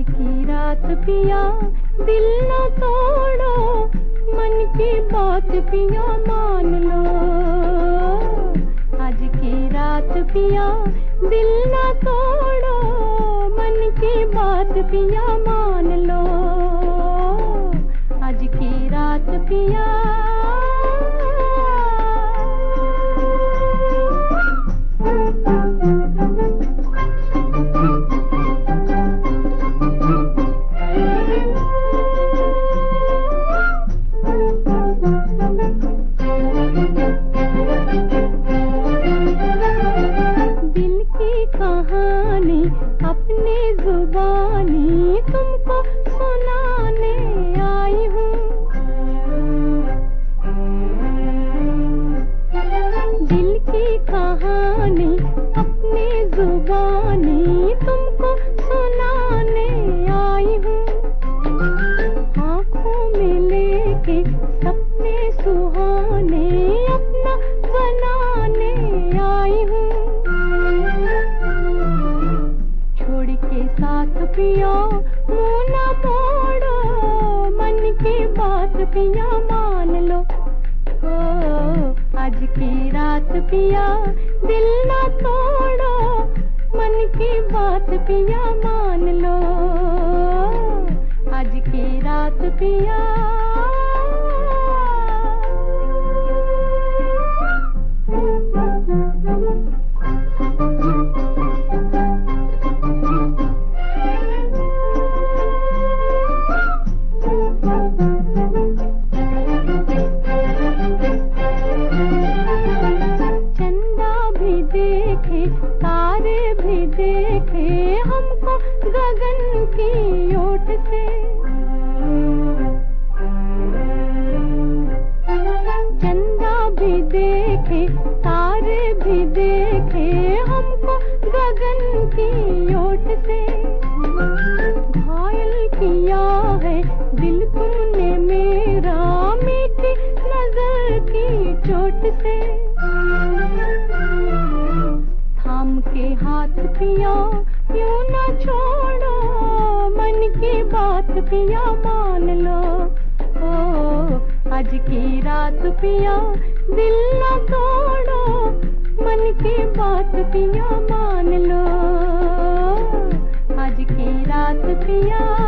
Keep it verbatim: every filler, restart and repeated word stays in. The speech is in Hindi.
की रात पिया दिल न तोड़ो, मन की बात पिया मान लो। आज की रात पिया दिल न तोड़ो, मन की बात पिया मान लो। आज की रात पिया कहानी अपनी जुबानी तुमको सुनाने आई हूँ। दिल की कहानी अपनी जुबानी तुमको सुनाने आई हूँ। आँखों में लेके सपने सुहाने अपना बनाने आई हूँ। साथ पिया मुँह न मोड़ो, मन की बात पिया मान लो। ओ आज की रात पिया दिल न तोड़ो, मन की बात पिया मान लो। आज की रात पिया तारे भी देखे हमको गगन की ओट से। चंदा भी देखे तारे भी देखे हमको गगन की ओट से। घायल किया है दिल तुमने मेरा मीठी नजर की चोट से। थाम के हाथ पिया क्यों न छोड़ो, मन की बात पिया मान लो। ओ आज की रात पिया दिल न तोड़ो, मन की बात पिया मान लो। आज की रात पिया